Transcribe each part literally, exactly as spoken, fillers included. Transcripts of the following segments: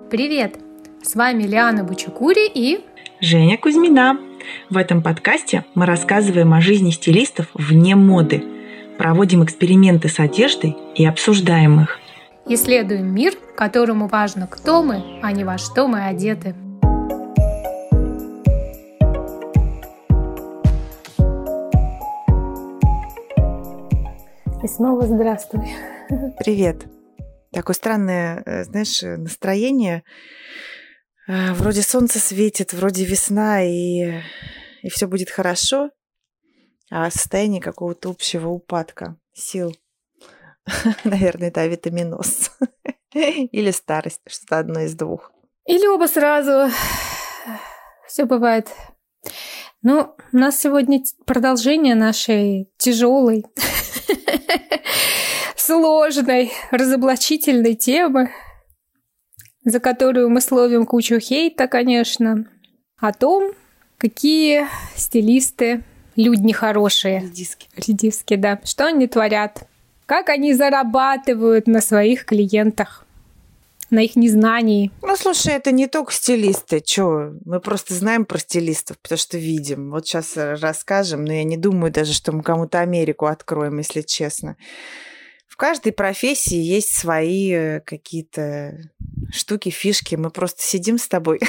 Привет! С вами Лиана Бучукури и Женя Кузьмина. В этом подкасте мы рассказываем о жизни стилистов вне моды, проводим эксперименты с одеждой и обсуждаем их. Исследуем мир, которому важно, кто мы, а не во что мы одеты. И снова здравствуй. Привет. Такое странное, знаешь, настроение. Вроде солнце светит, вроде весна, и, и все будет хорошо, а состояние какого-то общего упадка сил. Наверное, это авитаминоз. Или старость, что-то одно из двух. Или оба сразу. Все бывает. Ну, у нас сегодня продолжение нашей тяжелой, сложной, разоблачительной темы, за которую мы словим кучу хейта, конечно, о том, какие стилисты люди нехорошие. Редиски. Редиски, да. Что они творят, как они зарабатывают на своих клиентах, на их незнании. Ну, слушай, это не только стилисты. Чё? Мы просто знаем про стилистов, потому что видим. Вот сейчас расскажем, но я не думаю даже, что мы кому-то Америку откроем, если честно. В каждой профессии есть свои какие-то штуки, фишки. Мы просто сидим с тобой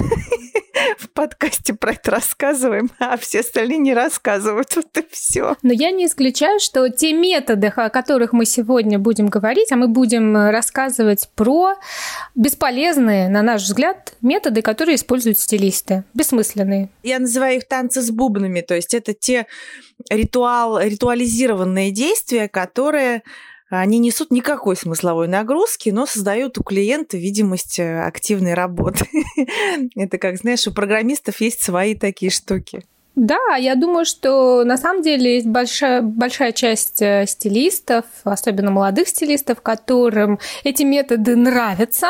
в подкасте про это рассказываем, а все остальные не рассказывают. Вот и все. Но я не исключаю, что те методы, о которых мы сегодня будем говорить, а мы будем рассказывать про бесполезные, на наш взгляд, методы, которые используют стилисты. Бессмысленные. Я называю их танцы с бубнами. То есть это те ритуал, ритуализированные действия, которые... Они несут никакой смысловой нагрузки, но создают у клиента видимость активной работы. Это как, знаешь, у программистов есть свои такие штуки. Да, я думаю, что на самом деле есть большая, большая часть стилистов, особенно молодых стилистов, которым эти методы нравятся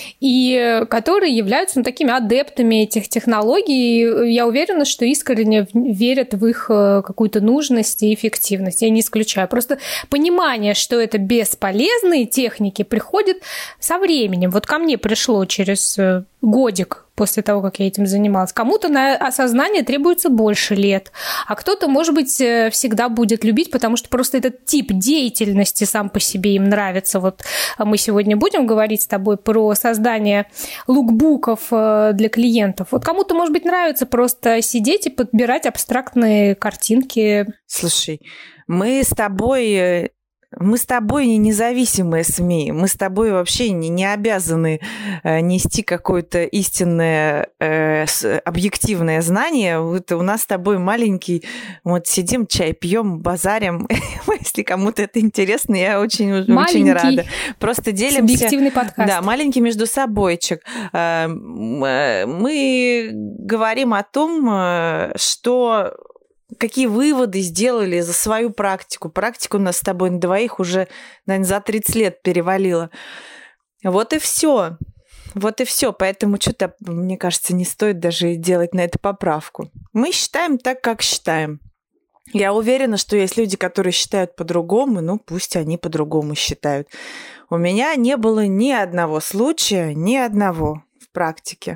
и которые являются ну, такими адептами этих технологий. Я уверена, что искренне верят в их какую-то нужность и эффективность. Я не исключаю. Просто понимание, что это бесполезные техники, приходит со временем. Вот ко мне пришло через годик после того, как я этим занималась. Кому-то на осознание требуется больше лет, а кто-то, может быть, всегда будет любить, потому что просто этот тип деятельности сам по себе им нравится. Вот мы сегодня будем говорить с тобой про создание лукбуков для клиентов. Вот кому-то, может быть, нравится просто сидеть и подбирать абстрактные картинки. Слушай, мы с тобой... Мы с тобой не независимые СМИ, мы с тобой вообще не, не обязаны э, нести какое-то истинное, э, объективное знание. Вот у нас с тобой маленький, вот сидим, чай пьем, базарим. Если кому-то это интересно, я очень, очень рада. Просто делимся... Субъективный подкаст. Да, маленький между собойчик. Э, мы говорим о том, что... Какие выводы сделали за свою практику? Практику у нас с тобой на двоих уже, наверное, за тридцать лет перевалила. Вот и все. Вот и все. Поэтому что-то, мне кажется, не стоит даже делать на это поправку. Мы считаем так, как считаем. Я уверена, что есть люди, которые считают по-другому, ну пусть они по-другому считают. У меня не было ни одного случая, ни одного в практике,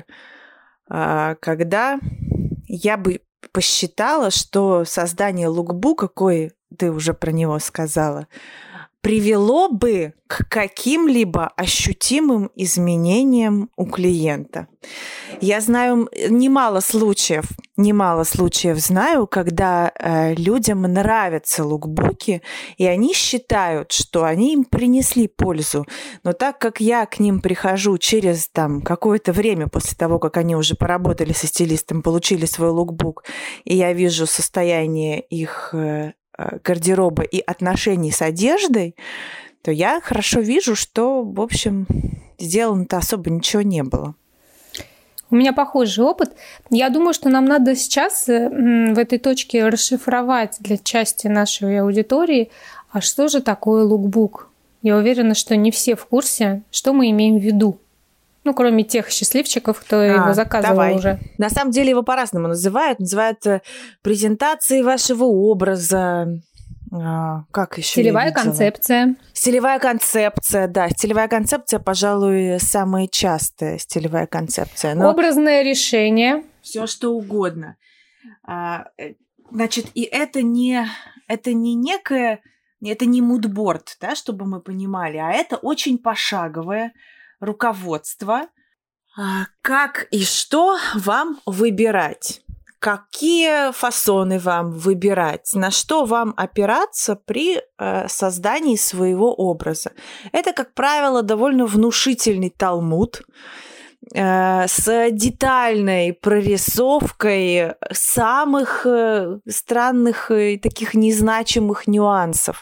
когда я бы посчитала, что создание лукбука, кое ты уже про него сказала, привело бы к каким-либо ощутимым изменениям у клиента. Я знаю немало случаев, немало случаев знаю, когда э, людям нравятся лукбуки, и они считают, что они им принесли пользу. Но так как я к ним прихожу через там, какое-то время после того, как они уже поработали со стилистом, получили свой лукбук, и я вижу состояние их э, гардероба и отношений с одеждой, то я хорошо вижу, что, в общем, сделано-то особо ничего не было. У меня похожий опыт. Я думаю, что нам надо сейчас в этой точке расшифровать для части нашей аудитории, а что же такое лукбук? Я уверена, что не все в курсе, что мы имеем в виду. Ну, кроме тех счастливчиков, кто а, его заказывал давай. уже. На самом деле его по-разному называют. Называют презентацией вашего образа, Как еще? Стилевая концепция. Стилевая концепция, да. Стилевая концепция, пожалуй, самая частая стилевая концепция. Но... Образное решение. Все что угодно. Значит, и это не, это не некое, это не мудборд, да, чтобы мы понимали, а это очень пошаговое руководство, как и что вам выбирать. Какие фасоны вам выбирать, на что вам опираться при э, создании своего образа. Это, как правило, довольно внушительный талмуд э, с детальной прорисовкой самых э, странных и таких незначимых нюансов.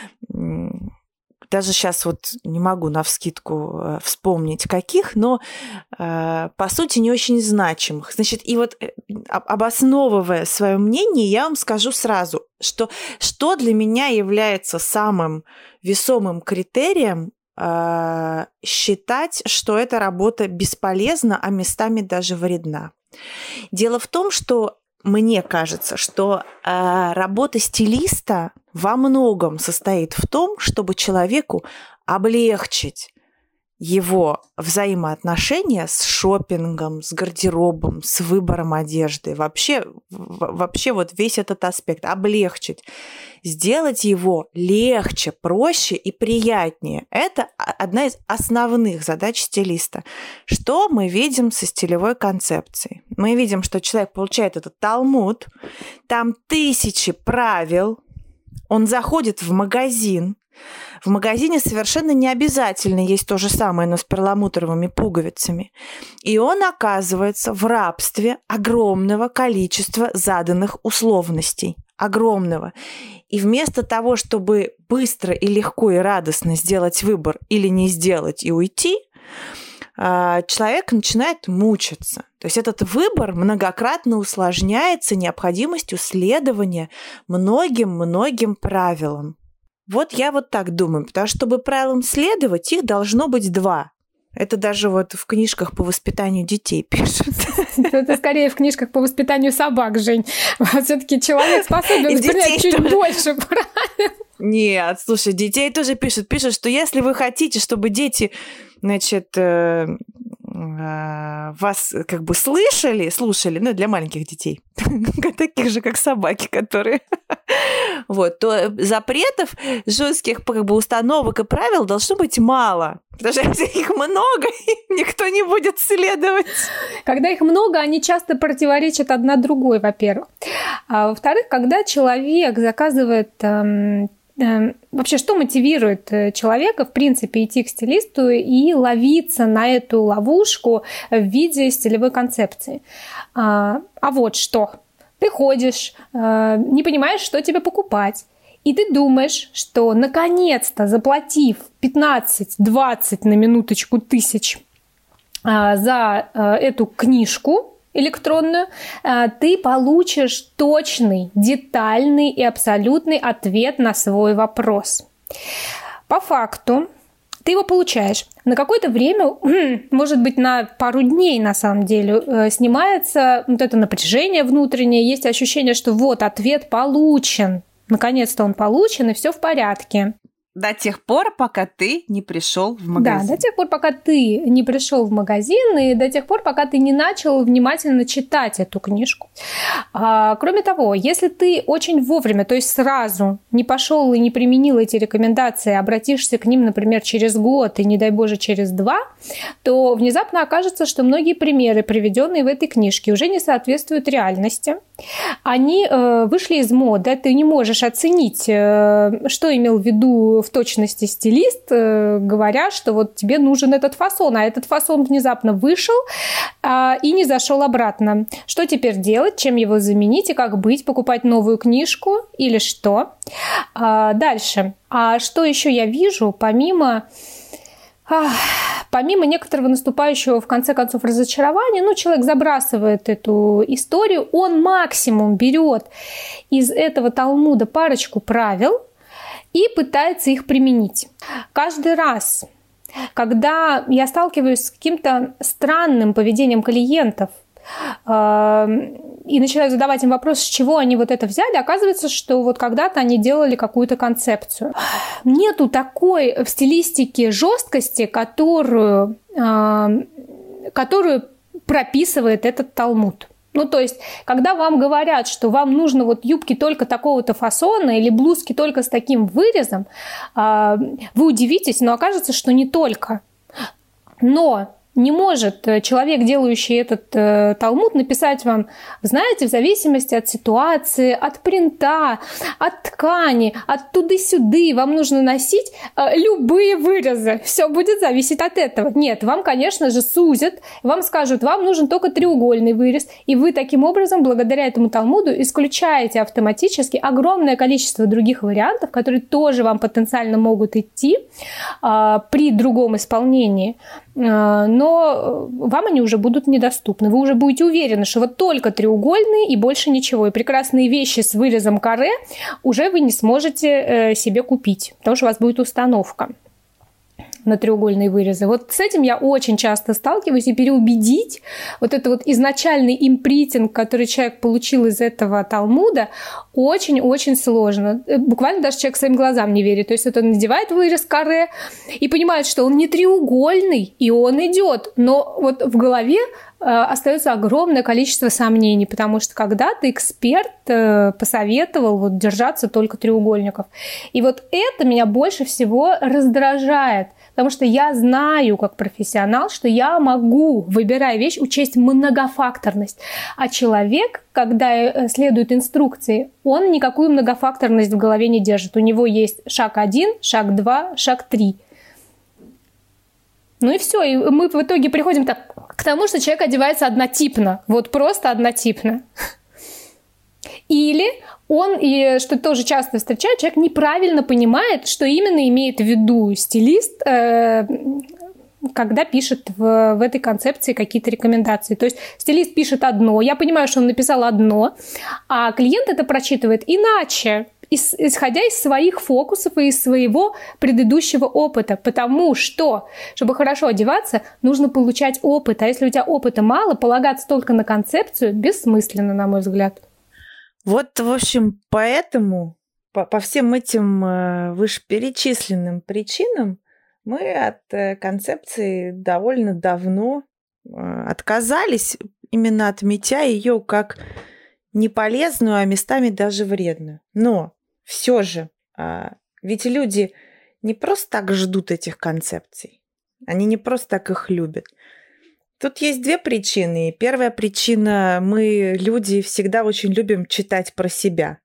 Даже сейчас вот не могу навскидку вспомнить каких, но э, по сути не очень значимых. Значит, и вот обосновывая свое мнение, я вам скажу сразу, что, что для меня является самым весомым критерием э, считать, что эта работа бесполезна, а местами даже вредна. Дело в том, что мне кажется, что э, работа стилиста во многом состоит в том, чтобы человеку облегчить его взаимоотношения с шопингом, с гардеробом, с выбором одежды. Вообще, вообще вот весь этот аспект облегчить, сделать его легче, проще и приятнее. Это одна из основных задач стилиста. Что мы видим со стилевой концепцией? Мы видим, что человек получает этот талмуд, там тысячи правил, он заходит в магазин. В магазине совершенно не обязательно есть то же самое, но с перламутровыми пуговицами. И он оказывается в рабстве огромного количества заданных условностей. Огромного. И вместо того, чтобы быстро и легко и радостно сделать выбор или не сделать и уйти, человек начинает мучиться. То есть этот выбор многократно усложняется необходимостью следования многим-многим правилам. Вот я вот так думаю, потому что, чтобы правилам следовать, их должно быть два. Это даже вот в книжках по воспитанию детей пишут. Это скорее в книжках по воспитанию собак, Жень. Все-таки человек способен принять чуть тоже. больше правил. Нет, слушай, детей тоже пишут. Пишут, что если вы хотите, чтобы дети, значит, вас как бы слышали, слушали, ну, для маленьких детей, таких же, как собаки, которые... Вот, то запретов, жестких как бы установок и правил должно быть мало. Потому что если их много, никто не будет следовать. Когда их много, они часто противоречат одна другой, во-первых. А во-вторых, когда человек заказывает... Эм, эм, вообще, что мотивирует человека, в принципе, идти к стилисту и ловиться на эту ловушку в виде стилевой концепции? А, а вот что... Ты ходишь, не понимаешь, что тебе покупать. И ты думаешь, что наконец-то, заплатив пятнадцать-двадцать на минуточку тысяч за эту книжку электронную, ты получишь точный, детальный и абсолютный ответ на свой вопрос. По факту, ты его получаешь. На какое-то время, может быть, на пару дней, на самом деле, снимается вот это напряжение внутреннее, есть ощущение, что вот ответ получен. Наконец-то он получен, и все в порядке. До тех пор, пока ты не пришел в магазин. Да, до тех пор, пока ты не пришел в магазин, и до тех пор, пока ты не начал внимательно читать эту книжку. А, кроме того, если ты очень вовремя, то есть сразу не пошел и не применил эти рекомендации, обратишься к ним, например, через год и, не дай Боже, через два, то внезапно окажется, что многие примеры, приведенные в этой книжке, уже не соответствуют реальности. Они э, вышли из моды, ты не можешь оценить, э, что имел в виду в точности стилист, э, говоря, что вот тебе нужен этот фасон, а этот фасон внезапно вышел э, и не зашел обратно. Что теперь делать, чем его заменить и как быть, покупать новую книжку или что? А, дальше. А что еще я вижу, помимо... Помимо некоторого наступающего, в конце концов, разочарования, ну, человек забрасывает эту историю, он максимум берет из этого талмуда парочку правил и пытается их применить. Каждый раз, когда я сталкиваюсь с каким-то странным поведением клиентов, и начинаю задавать им вопрос, с чего они вот это взяли, оказывается, что вот когда-то они делали какую-то концепцию. Нету такой в стилистике жесткости, которую, э, которую прописывает этот Талмуд. Ну, то есть, когда вам говорят, что вам нужно вот юбки только такого-то фасона или блузки только с таким вырезом, э, вы удивитесь, но окажется, что не только. Но не может человек, делающий этот э, Талмуд, написать вам, знаете, в зависимости от ситуации, от принта, от ткани, от туды-сюды, вам нужно носить э, любые вырезы. Все будет зависеть от этого. Нет, вам, конечно же, сузят, вам скажут, вам нужен только треугольный вырез, и вы таким образом, благодаря этому Талмуду, исключаете автоматически огромное количество других вариантов, которые тоже вам потенциально могут идти э, при другом исполнении. Но вам они уже будут недоступны. Вы уже будете уверены, что вот только треугольные и больше ничего. И прекрасные вещи с вырезом каре уже вы не сможете себе купить, потому что у вас будет установка на треугольные вырезы. Вот с этим я очень часто сталкиваюсь, и переубедить вот это вот изначальный импринтинг, который человек получил из этого Талмуда, очень-очень сложно. Буквально даже человек своим глазам не верит. То есть вот он надевает вырез каре и понимает, что он не треугольный, и он идет. Но вот в голове э, остается огромное количество сомнений, потому что когда-то эксперт э, посоветовал вот держаться только треугольников. И вот это меня больше всего раздражает. Потому что я знаю, как профессионал, что я могу, выбирая вещь, учесть многофакторность. А человек, когда следует инструкции, он никакую многофакторность в голове не держит. У него есть шаг один, шаг два, шаг три. Ну и все. И мы в итоге приходим так, к тому, что человек одевается однотипно. Вот просто однотипно. Или он, и что тоже часто встречаю, человек неправильно понимает, что именно имеет в виду стилист, э, когда пишет в, в этой концепции какие-то рекомендации. То есть стилист пишет одно, я понимаю, что он написал одно, а клиент это прочитывает иначе, исходя из своих фокусов и из своего предыдущего опыта. Потому что, чтобы хорошо одеваться, нужно получать опыт. А если у тебя опыта мало, полагаться только на концепцию бессмысленно, на мой взгляд. Вот, в общем, поэтому, по, по всем этим вышеперечисленным причинам, мы от концепции довольно давно отказались, именно отметя ее как неполезную, а местами даже вредную. Но все же, ведь люди не просто так ждут этих концепций, они не просто так их любят. Тут есть две причины. Первая причина – мы, люди, всегда очень любим читать про себя.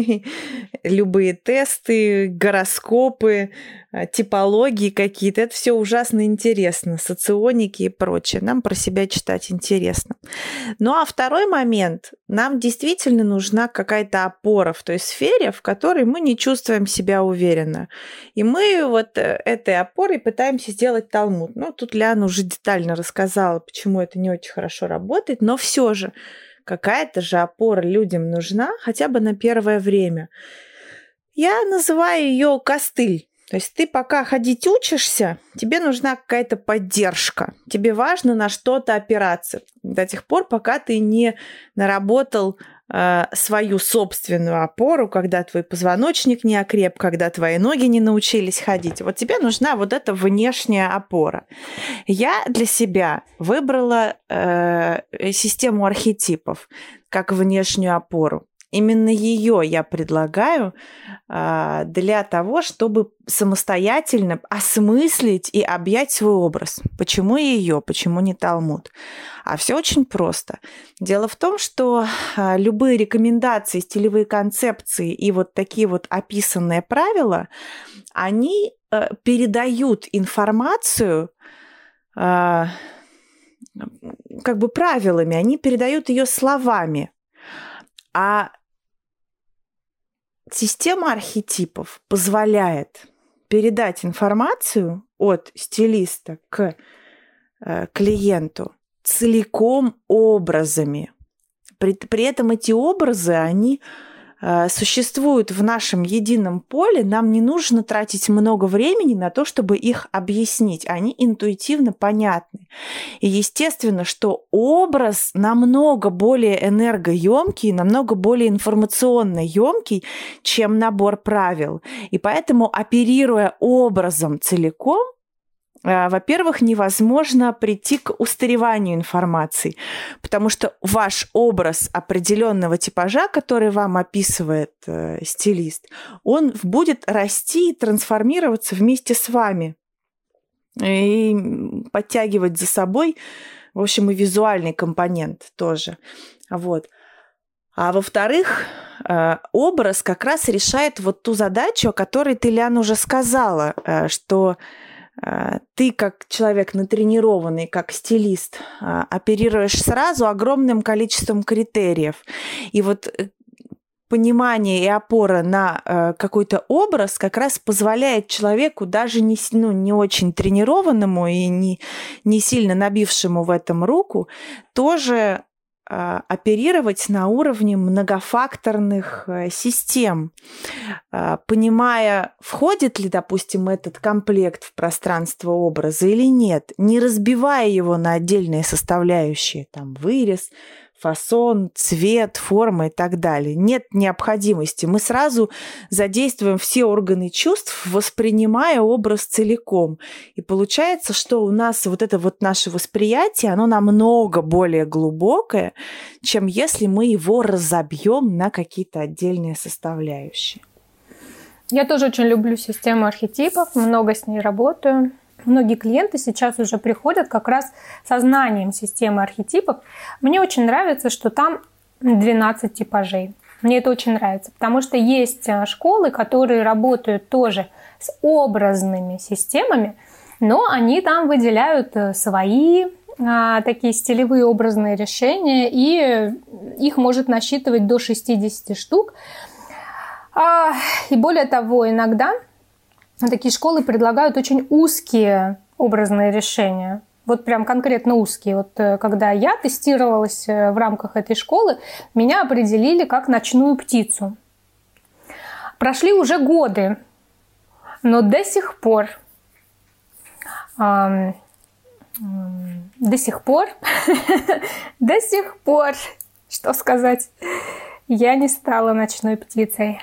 Любые тесты, гороскопы, типологии какие-то. Это все ужасно интересно. Соционики и прочее. Нам про себя читать интересно. Ну а второй момент. Нам действительно нужна какая-то опора в той сфере, в которой мы не чувствуем себя уверенно. И мы вот этой опорой пытаемся сделать Талмуд. Ну, тут Лиана уже детально рассказала, почему это не очень хорошо работает, но все же какая-то же опора людям нужна, хотя бы на первое время. Я называю ее костыль. То есть ты пока ходить учишься, тебе нужна какая-то поддержка. Тебе важно на что-то опираться до тех пор, пока ты не наработал э, свою собственную опору, когда твой позвоночник не окреп, когда твои ноги не научились ходить. Вот тебе нужна вот эта внешняя опора. Я для себя выбрала э, систему архетипов как внешнюю опору. Именно ее я предлагаю э, для того, чтобы самостоятельно осмыслить и объять свой образ. Почему ее, почему не Талмуд? А все очень просто. Дело в том, что э, любые рекомендации, стилевые концепции и вот такие вот описанные правила, они э, передают информацию э, как бы правилами, они передают ее словами. А система архетипов позволяет передать информацию от стилиста к э, клиенту целиком образами. При, при этом эти образы, они существуют в нашем едином поле, нам не нужно тратить много времени на то, чтобы их объяснить. Они интуитивно понятны. И естественно, что образ намного более энергоемкий, намного более информационно емкий, чем набор правил. И поэтому, оперируя образом целиком, во-первых, невозможно прийти к устареванию информации, потому что ваш образ определенного типажа, который вам описывает э, стилист, он будет расти и трансформироваться вместе с вами и подтягивать за собой, в общем, и визуальный компонент тоже. Вот. А во-вторых, э, образ как раз решает вот ту задачу, о которой ты, Лян, уже сказала, э, что ты, как человек натренированный, как стилист, оперируешь сразу огромным количеством критериев. И вот понимание и опора на какой-то образ как раз позволяет человеку, даже не, ну, не очень тренированному и не, не сильно набившему в этом руку, тоже оперировать на уровне многофакторных систем, понимая, входит ли, допустим, этот комплект в пространство образа или нет, не разбивая его на отдельные составляющие, там, вырез, фасон, цвет, форма и так далее. Нет необходимости. Мы сразу задействуем все органы чувств, воспринимая образ целиком. И получается, что у нас вот это вот наше восприятие, оно намного более глубокое, чем если мы его разобьем на какие-то отдельные составляющие. Я тоже очень люблю систему архетипов, много с ней работаю. Многие клиенты сейчас уже приходят как раз со знанием системы архетипов. Мне очень нравится, что там двенадцать типажей. Мне это очень нравится, потому что есть школы, которые работают тоже с образными системами, но они там выделяют свои а, такие стилевые образные решения, и их может насчитывать до шестьдесят штук. А, и более того, иногда такие школы предлагают очень узкие образные решения. Вот прям конкретно узкие. Вот когда я тестировалась в рамках этой школы, меня определили как ночную птицу. Прошли уже годы, но до сих пор, эм, до сих пор, до сих пор, что сказать, я не стала ночной птицей.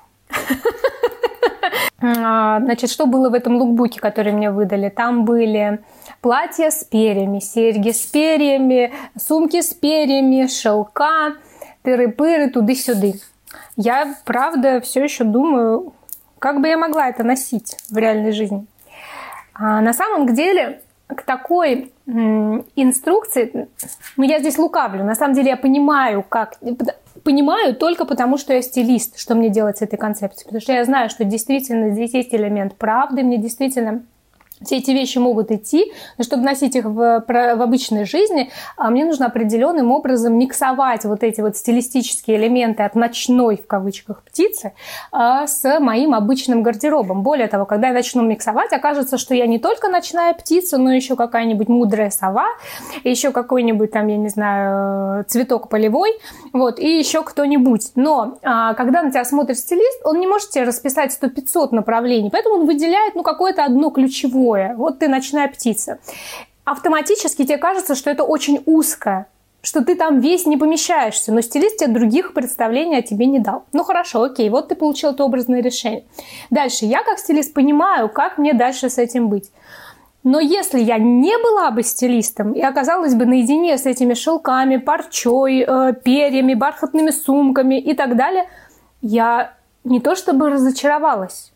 Значит, что было в этом лукбуке, который мне выдали? Там были платья с перьями, серьги с перьями, сумки с перьями, шелка, тыры-пыры, туды-сюды. Я, правда, все еще думаю, как бы я могла это носить в реальной жизни. А на самом деле, к такой м, инструкции, ну, я здесь лукавлю, на самом деле я понимаю, как... Понимаю только потому, что я стилист, что мне делать с этой концепцией. Потому что я знаю, что действительно здесь есть элемент правды, мне действительно все эти вещи могут идти, но чтобы носить их в, в обычной жизни, мне нужно определенным образом миксовать вот эти вот стилистические элементы от ночной, в кавычках, птицы с моим обычным гардеробом. Более того, когда я начну миксовать, окажется, что я не только ночная птица, но еще какая-нибудь мудрая сова, еще какой-нибудь там, я не знаю, цветок полевой, вот, и еще кто-нибудь. Но когда на тебя смотрит стилист, он не может тебе расписать сто пятьсот направлений, поэтому он выделяет, ну, какое-то одно ключевое. Вот ты ночная птица. Автоматически тебе кажется, что это очень узко, что ты там весь не помещаешься, но стилист тебе других представлений о тебе не дал. Ну хорошо, окей, вот ты получил это образное решение. Дальше, я как стилист понимаю, как мне дальше с этим быть. Но если я не была бы стилистом и оказалась бы наедине с этими шелками, парчой, э, перьями, бархатными сумками и так далее, я не то чтобы разочаровалась,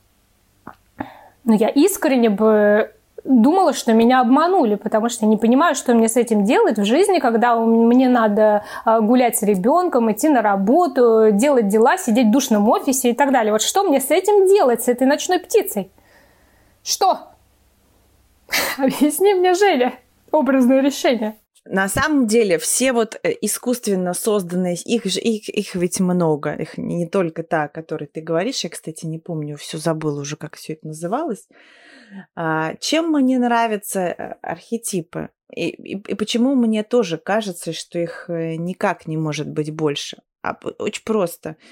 но я искренне бы думала, что меня обманули, потому что я не понимаю, что мне с этим делать в жизни, когда мне надо гулять с ребенком, идти на работу, делать дела, сидеть в душном офисе и так далее. Вот что мне с этим делать, с этой ночной птицей? Что? Объясни мне, Женя, образное решение. На самом деле все вот искусственно созданные, их, их, их ведь много, их не только та, о которой ты говоришь, я, кстати, не помню, все забыла уже, как все это называлось. Чем мне нравятся архетипы? И, и, и почему мне тоже кажется, что их никак не может быть больше? А очень просто.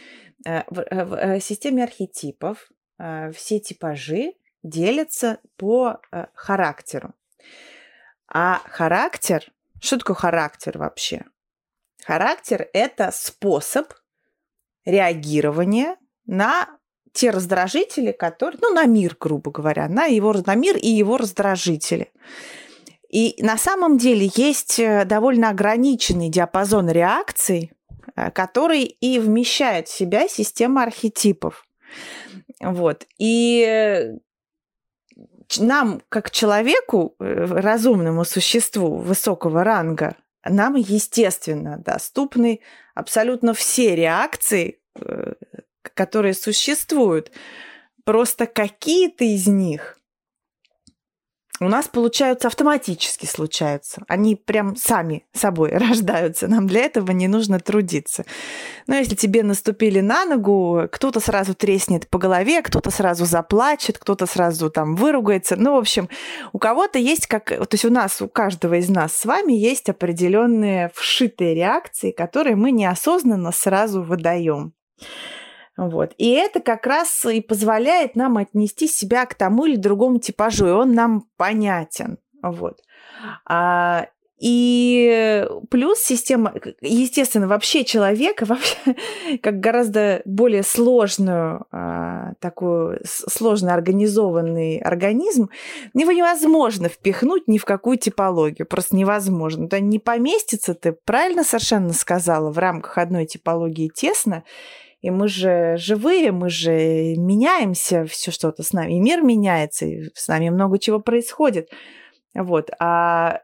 в системе архетипов все типажи делятся по характеру. А характер, что такое характер вообще? Характер – это способ реагирования на те раздражители, которые, ну, на мир, грубо говоря, на, его, на мир и его раздражители. И на самом деле есть довольно ограниченный диапазон реакций, который и вмещает в себя система архетипов. Вот. И нам, как человеку, разумному существу высокого ранга, нам, естественно, доступны абсолютно все реакции, которые существуют. Просто какие-то из них у нас получаются автоматически случаются. Они прям сами собой рождаются. Нам для этого не нужно трудиться. Но если тебе наступили на ногу, кто-то сразу треснет по голове, кто-то сразу заплачет, кто-то сразу там выругается. Ну, в общем, у кого-то есть, как, то есть у нас, у каждого из нас с вами есть определенные вшитые реакции, которые мы неосознанно сразу выдаем. Вот. И это как раз и позволяет нам отнести себя к тому или другому типажу, и он нам понятен. Вот. А, и плюс система, естественно, вообще человека, вообще, как гораздо более сложную, а, такую сложно организованный организм, его невозможно впихнуть ни в какую типологию, просто невозможно. Да не поместится, ты правильно совершенно сказала, в рамках одной типологии тесно. И мы же живые, мы же меняемся, все что-то с нами, и мир меняется, и с нами много чего происходит. Вот. А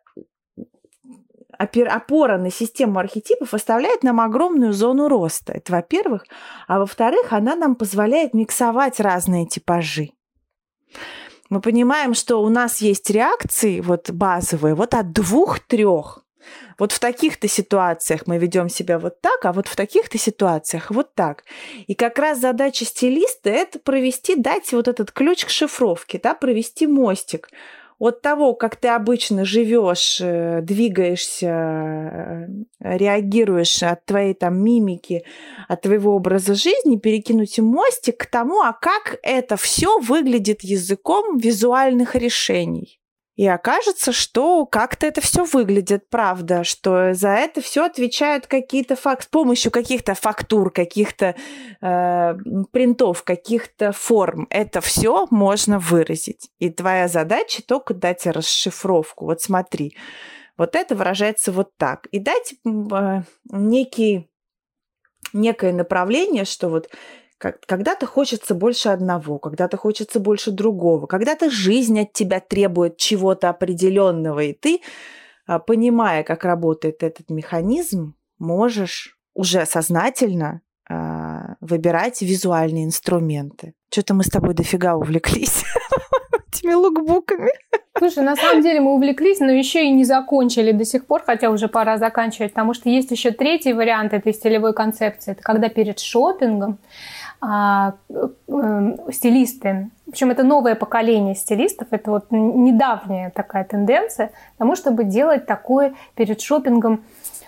опора на систему архетипов оставляет нам огромную зону роста. Это во-первых. А во-вторых, она нам позволяет миксовать разные типажи. Мы понимаем, что у нас есть реакции вот базовые вот от двух-трех. Вот в таких-то ситуациях мы ведем себя вот так, а вот в таких-то ситуациях вот так. И как раз задача стилиста – это провести, дать вот этот ключ к шифровке, да, провести мостик от того, как ты обычно живешь, двигаешься, реагируешь от твоей там мимики, от твоего образа жизни, перекинуть мостик к тому, а как это все выглядит языком визуальных решений. И окажется, что как-то это все выглядит, правда, что за это все отвечают какие-то факты, с помощью каких-то фактур, каких-то э, принтов, каких-то форм. Это все можно выразить. И твоя задача только дать расшифровку. Вот смотри, вот это выражается вот так. И дать э, некий, некое направление, что вот когда-то хочется больше одного, когда-то хочется больше другого, когда-то жизнь от тебя требует чего-то определенного, и ты, понимая, как работает этот механизм, можешь уже сознательно выбирать визуальные инструменты. Что-то мы с тобой дофига увлеклись этими лукбуками. Слушай, на самом деле мы увлеклись, но еще и не закончили до сих пор, хотя уже пора заканчивать, потому что есть еще третий вариант этой стилевой концепции. Это когда перед шопингом а, э, стилисты, причем это новое поколение стилистов, это вот недавняя такая тенденция, потому чтобы делать такое перед шопингом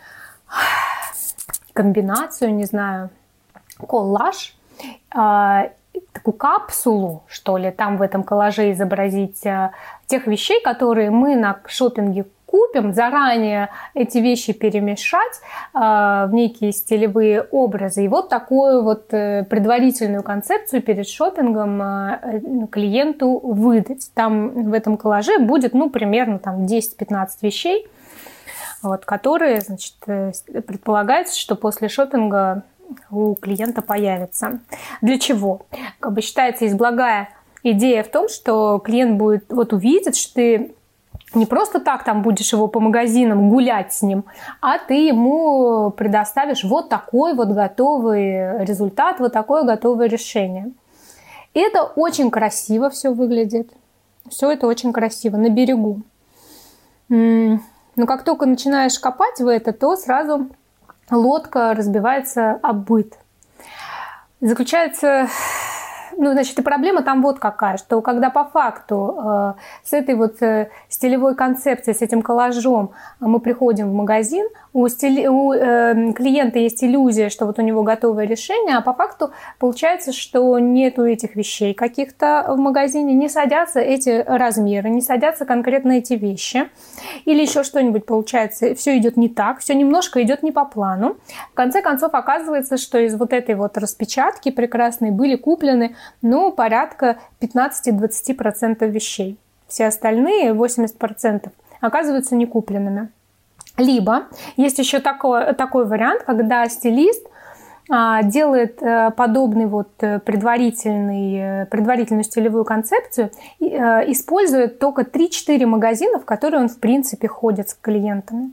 комбинацию, не знаю, коллаж, а, такую капсулу, что ли, там в этом коллаже изобразить а, тех вещей, которые мы на шопинге купим, заранее эти вещи перемешать а, в некие стилевые образы. И вот такую вот предварительную концепцию перед шопингом а, клиенту выдать. Там в этом коллаже будет, ну, примерно там десять-пятнадцать вещей, вот, которые, значит, предполагается, что после шопинга у клиента появится. Для чего? Как бы считается, есть благая идея в том, что клиент будет, вот увидит, что ты не просто так там будешь его по магазинам гулять с ним, а ты ему предоставишь вот такой вот готовый результат, вот такое готовое решение. И это очень красиво все выглядит. Все это очень красиво, на берегу. Но как только начинаешь копать в это, то сразу лодка разбивается об быт. Заключается Ну, значит, и проблема там вот какая, что когда по факту э, с этой вот э, стилевой концепцией, с этим коллажом мы приходим в магазин, у, стили... у э, клиента есть иллюзия, что вот у него готовое решение, а по факту получается, что нету этих вещей каких-то в магазине, не садятся эти размеры, не садятся конкретно эти вещи, или еще что-нибудь получается, все идет не так, все немножко идет не по плану. В конце концов оказывается, что из вот этой вот распечатки прекрасной были куплены, ну, порядка пятнадцать-двадцать процентов вещей. Все остальные, восемьдесят процентов, оказываются не купленными. Либо есть еще такой, такой вариант, когда стилист а, делает а, подобный вот предварительный, предварительную стилевую концепцию, и, а, использует только три-четыре магазина, в которые он в принципе ходит с клиентами.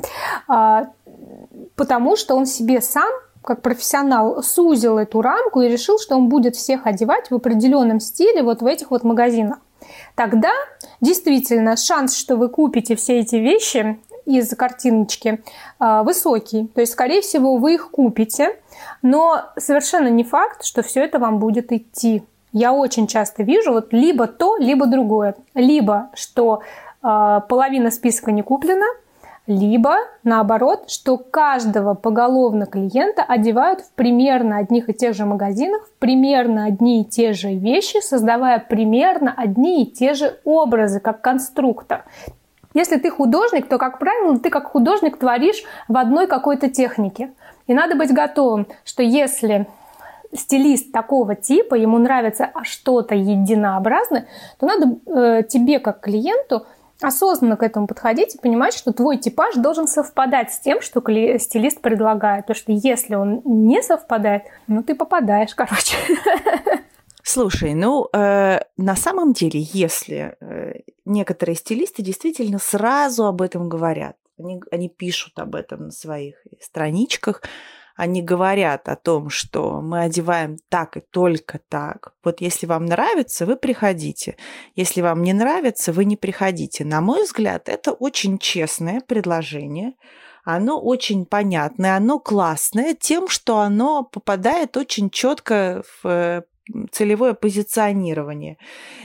А, потому что он себе сам, как профессионал, сузил эту рамку и решил, что он будет всех одевать в определенном стиле вот в этих вот магазинах. Тогда действительно шанс, что вы купите все эти вещи из картиночки, высокий. То есть, скорее всего, вы их купите, но совершенно не факт, что все это вам будет идти. Я очень часто вижу вот либо то, либо другое. Либо, что половина списка не куплена, либо, наоборот, что каждого поголовно клиента одевают в примерно одних и тех же магазинах, в примерно одни и те же вещи, создавая примерно одни и те же образы, как конструктор. Если ты художник, то, как правило, ты как художник творишь в одной какой-то технике. И надо быть готовым, что если стилист такого типа, ему нравится что-то единообразное, то надо э, тебе, как клиенту, осознанно к этому подходить и понимать, что твой типаж должен совпадать с тем, что стилист предлагает. Потому что если он не совпадает, ну ты попадаешь, короче. Слушай, ну, э, на самом деле, если э, некоторые стилисты действительно сразу об этом говорят, они, они пишут об этом на своих страничках, они говорят о том, что мы одеваем так и только так. Вот если вам нравится, вы приходите. Если вам не нравится, вы не приходите. На мой взгляд, это очень честное предложение. Оно очень понятное, оно классное тем, что оно попадает очень четко в целевое позиционирование.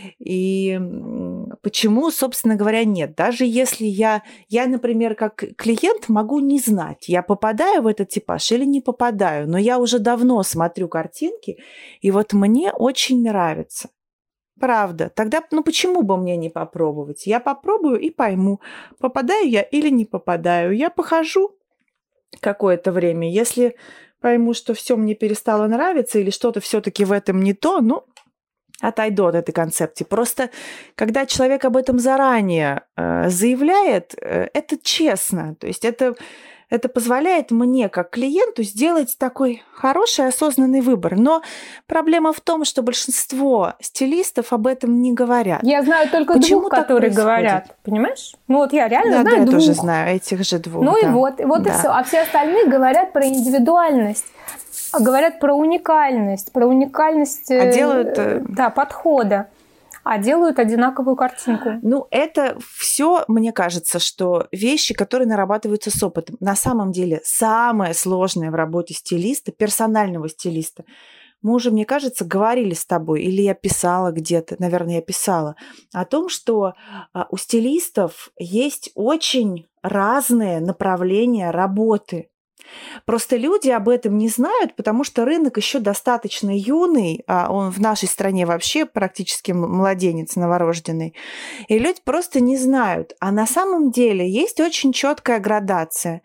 И почему, собственно говоря, нет? Даже если я, я, например, как клиент могу не знать, я попадаю в этот типаж или не попадаю, но я уже давно смотрю картинки, и вот мне очень нравится. Правда. Тогда, ну почему бы мне не попробовать? Я попробую и пойму, попадаю я или не попадаю. Я похожу какое-то время. Если пойму, что все мне перестало нравиться или что-то все-таки в этом не то, ну, отойду от этой концепции. Просто когда человек об этом заранее э, заявляет, э, это честно. То есть это, это позволяет мне, как клиенту, сделать такой хороший осознанный выбор. Но проблема в том, что большинство стилистов об этом не говорят. Я знаю только Почему двух, которые говорят. Понимаешь? Ну вот я реально да, знаю да, двух. Я тоже знаю этих же двух. Ну да. и вот, и вот да. и все. А все остальные говорят про индивидуальность. Говорят про уникальность, про уникальность а делают... да, подхода, а делают одинаковую картинку. Ну, это все, мне кажется, что вещи, которые нарабатываются с опытом. На самом деле, самое сложное в работе стилиста, персонального стилиста, мы уже, мне кажется, говорили с тобой, или я писала где-то, наверное, я писала, о том, что у стилистов есть очень разные направления работы. Просто люди об этом не знают, потому что рынок еще достаточно юный, а он в нашей стране вообще практически младенец новорожденный, и люди просто не знают. А на самом деле есть очень четкая градация.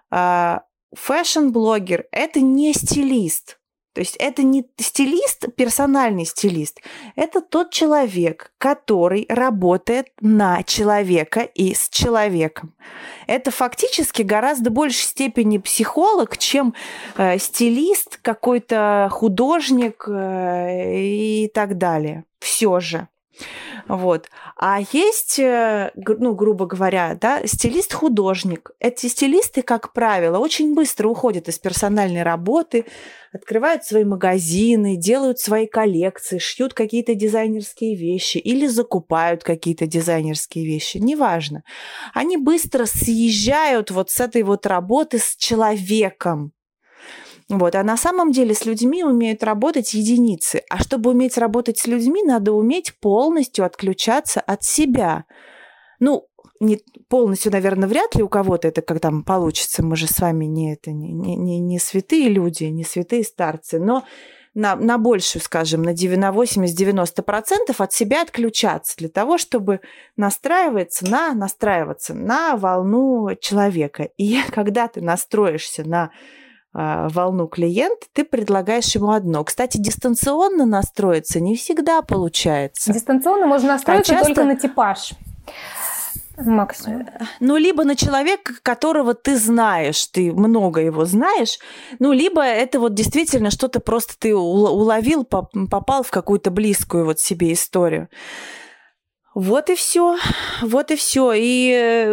Фэшн-блогер – это не стилист. То есть это не стилист, персональный стилист. Это тот человек, который работает на человека и с человеком. Это фактически гораздо большей степени психолог, чем э, стилист, какой-то художник э, и так далее. Все же. Вот. А есть, ну, грубо говоря, да, стилист-художник. Эти стилисты, как правило, очень быстро уходят из персональной работы, открывают свои магазины, делают свои коллекции, шьют какие-то дизайнерские вещи или закупают какие-то дизайнерские вещи. Неважно. Они быстро съезжают вот с этой вот работы с человеком. Вот. А на самом деле с людьми умеют работать единицы. А чтобы уметь работать с людьми, надо уметь полностью отключаться от себя. Ну, не полностью, наверное, вряд ли у кого-то это как там получится. Мы же с вами не, это, не, не, не святые люди, не святые старцы. Но на, на большую, скажем, на восемьдесят-девяносто процентов от себя отключаться для того, чтобы настраиваться на, настраиваться на волну человека. И когда ты настроишься на волну клиента, ты предлагаешь ему одно. Кстати, дистанционно настроиться не всегда получается. Дистанционно можно настроиться а часто... только на типаж. Максимум. Ну, либо на человека, которого ты знаешь, ты много его знаешь, ну, либо это вот действительно что-то просто ты уловил, попал в какую-то близкую вот себе историю. Вот и все, вот и все. И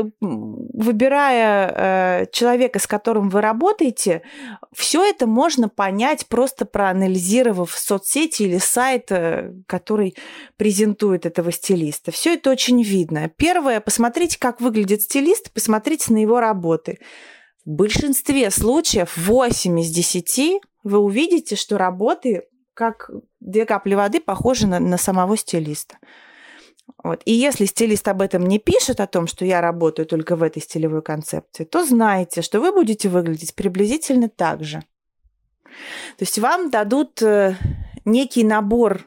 выбирая э, человека, с которым вы работаете, все это можно понять, просто проанализировав соцсети или сайт, который презентует этого стилиста. Все это очень видно. Первое, посмотрите, как выглядит стилист, посмотрите на его работы. В большинстве случаев, восемь из десяти, вы увидите, что работы, как две капли воды, похожи на, на самого стилиста. Вот. И если стилист об этом не пишет, о том, что я работаю только в этой стилевой концепции, то знайте, что вы будете выглядеть приблизительно так же. То есть вам дадут некий набор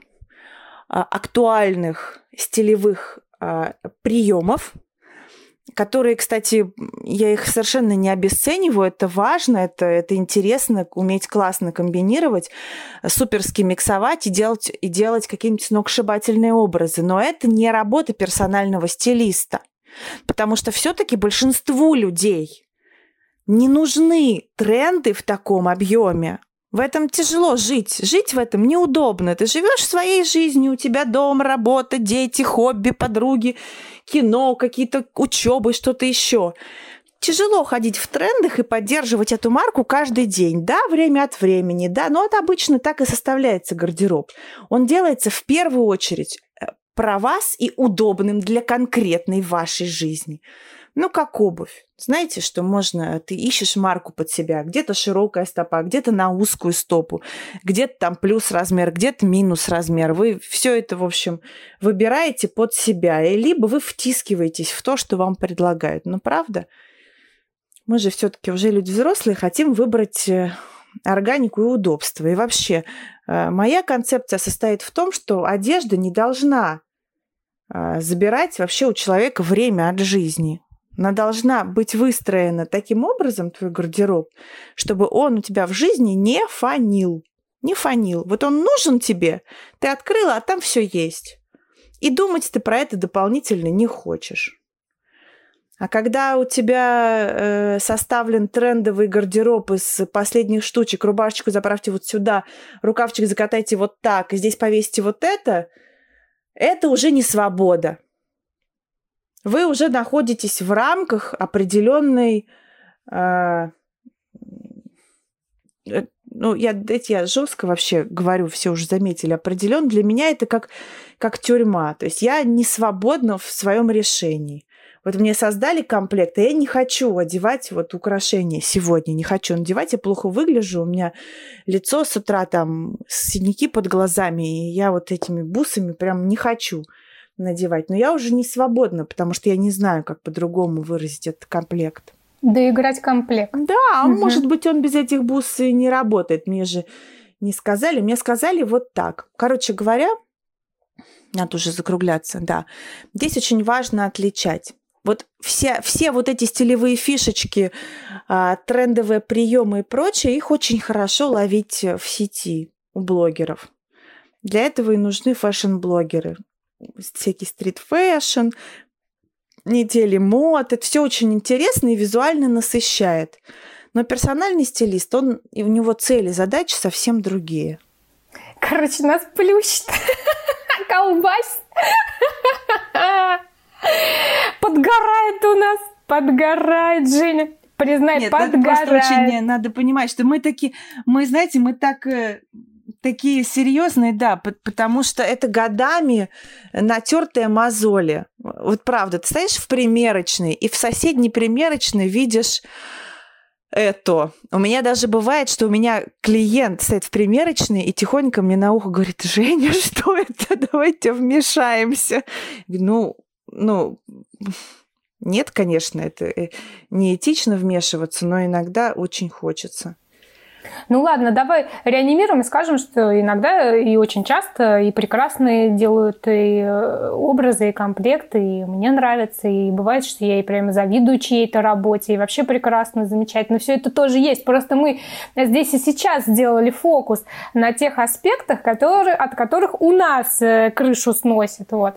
актуальных стилевых приемов, которые, кстати, я их совершенно не обесцениваю, это важно, это, это интересно, уметь классно комбинировать, суперски миксовать и делать, и делать какие-нибудь сногсшибательные образы. Но это не работа персонального стилиста, потому что все-таки большинству людей не нужны тренды в таком объеме. В этом тяжело жить. Жить в этом неудобно. Ты живешь своей жизнью, у тебя дом, работа, дети, хобби, подруги, кино, какие-то учебы, что-то еще. Тяжело ходить в трендах и поддерживать эту марку каждый день. Да, время от времени, да, но это обычно так и составляется гардероб. Он делается в первую очередь про вас и удобным для конкретной вашей жизни. Ну, как обувь. Знаете, что можно... Ты ищешь марку под себя. Где-то широкая стопа, где-то на узкую стопу, где-то там плюс размер, где-то минус размер. Вы все это, в общем, выбираете под себя. И либо вы втискиваетесь в то, что вам предлагают. Но правда, мы же все-таки уже люди взрослые, хотим выбрать органику и удобство. И вообще, моя концепция состоит в том, что одежда не должна забирать вообще у человека время от жизни. Она должна быть выстроена таким образом, твой гардероб, чтобы он у тебя в жизни не фанил. Не фанил. Вот он нужен тебе, ты открыла, а там все есть. И думать ты про это дополнительно не хочешь. А когда у тебя э, составлен трендовый гардероб из последних штучек, рубашечку заправьте вот сюда, рукавчик закатайте вот так, и здесь повесьте вот это, это уже не свобода. Вы уже находитесь в рамках определенной, э, ну, я, эти я жестко вообще говорю, все уже заметили, определен. Для меня это как, как тюрьма. То есть я не свободна в своем решении. Вот мне создали комплект, а я не хочу одевать вот украшения сегодня, не хочу надевать, я плохо выгляжу, у меня лицо с утра там, синяки под глазами, и я вот этими бусами прям не хочу надевать. Но я уже не свободна, потому что я не знаю, как по-другому выразить этот комплект. Доиграть комплект. Да, угу. Может быть, он без этих бус и не работает. Мне же не сказали. Мне сказали вот так. Короче говоря, надо уже закругляться, да. Здесь очень важно отличать. Вот все, все вот эти стилевые фишечки, трендовые приемы и прочее, их очень хорошо ловить в сети у блогеров. Для этого и нужны фэшн-блогеры. Всякий стрит-фэшн, недели мод. Это все очень интересно и визуально насыщает. Но персональный стилист, он, и у него цели, задачи совсем другие. Короче, нас плющит. Колбасит. Подгорает у нас. Подгорает, Женя. Признай, Нет, подгорает. Надо, очень, надо понимать, что мы такие, мы, знаете, мы так... такие серьезные, да, потому что это годами натертые мозоли. Вот правда, ты стоишь в примерочной, и в соседней примерочной видишь это. У меня даже бывает, что у меня клиент стоит в примерочной и тихонько мне на ухо говорит: Женя, что это? Давайте вмешаемся. Я говорю, ну, ну, нет, конечно, это неэтично вмешиваться, но иногда очень хочется. Ну ладно, давай реанимируем и скажем, что иногда и очень часто и прекрасные делают и образы, и комплекты, и мне нравится, и бывает, что я и прямо завидую чьей-то работе, и вообще прекрасно, замечательно. Все это тоже есть, просто мы здесь и сейчас сделали фокус на тех аспектах, которые, от которых у нас крышу сносит. Вот.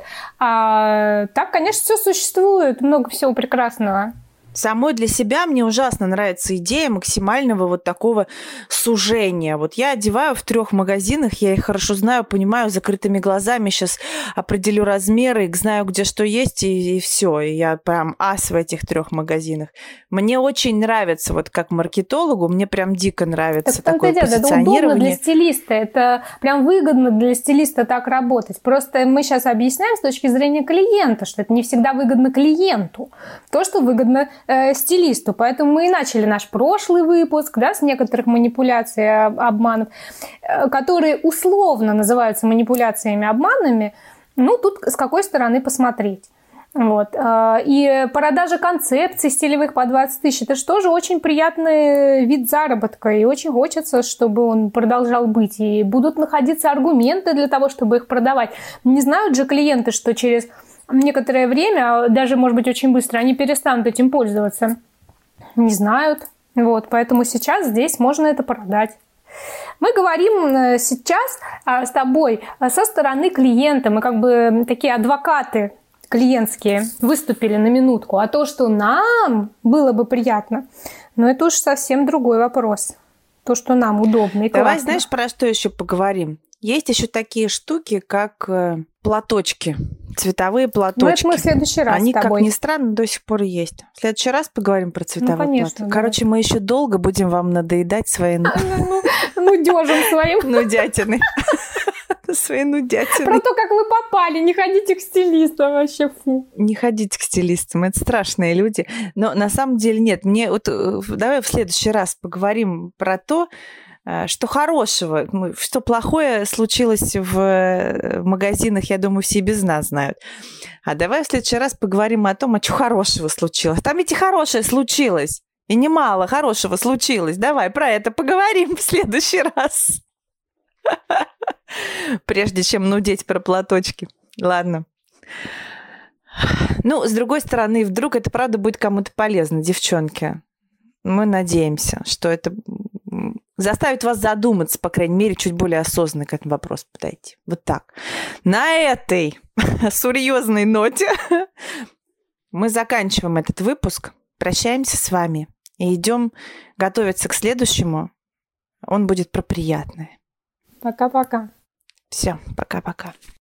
А так, конечно, все существует, много всего прекрасного. Самой для себя мне ужасно нравится идея максимального вот такого сужения. Вот я одеваю в трех магазинах, я их хорошо знаю, понимаю, закрытыми глазами сейчас определю размеры, знаю, где что есть, и, и все. И я прям ас в этих трех магазинах. Мне очень нравится, вот как маркетологу, мне прям дико нравится так, такое позиционирование. Это удобно для стилиста, это прям выгодно для стилиста так работать. Просто мы сейчас объясняем с точки зрения клиента, что это не всегда выгодно клиенту. То, что выгодно стилисту. Поэтому мы и начали наш прошлый выпуск, да, с некоторых манипуляций, обманов, которые условно называются манипуляциями, обманами. Ну, тут с какой стороны посмотреть. Вот. И продажа концепций стилевых по двадцать тысяч – это же тоже очень приятный вид заработка. И очень хочется, чтобы он продолжал быть. И будут находиться аргументы для того, чтобы их продавать. Не знают же клиенты, что через некоторое время, даже, может быть, очень быстро, они перестанут этим пользоваться. Не знают. Вот, поэтому сейчас здесь можно это продать. Мы говорим сейчас с тобой со стороны клиента. Мы как бы такие адвокаты клиентские выступили на минутку. А то, что нам было бы приятно, но это уж совсем другой вопрос. То, что нам удобно и классно. Давай, знаешь, про что еще поговорим? Есть еще такие штуки, как платочки, цветовые платочки. Ну, это мы в следующий раз Они, с тобой. как ни странно, до сих пор есть. В следующий раз поговорим про цветовые ну, конечно, платочки. Да. Короче, мы еще долго будем вам надоедать свои нудежем своим. Нудятины. Свои нудятины. Про то, как вы попали. Не ходите к стилистам вообще, фу. Не ходите к стилистам. Это страшные люди. Но на самом деле нет. Мне вот давай в следующий раз поговорим про то, что хорошего, что плохое случилось в магазинах, я думаю, все без нас знают. А давай в следующий раз поговорим о том, а что хорошего случилось. Там ведь и хорошее случилось. И немало хорошего случилось. Давай про это поговорим в следующий раз. Прежде чем нудеть про платочки. Ладно. Ну, с другой стороны, вдруг это правда будет кому-то полезно, девчонки. Мы надеемся, что это заставит вас задуматься, по крайней мере, чуть более осознанно к этому вопросу подойти. Вот так. На этой серьезной ноте мы заканчиваем этот выпуск. Прощаемся с вами и идем готовиться к следующему. Он будет про приятное. Пока-пока. Все, пока-пока.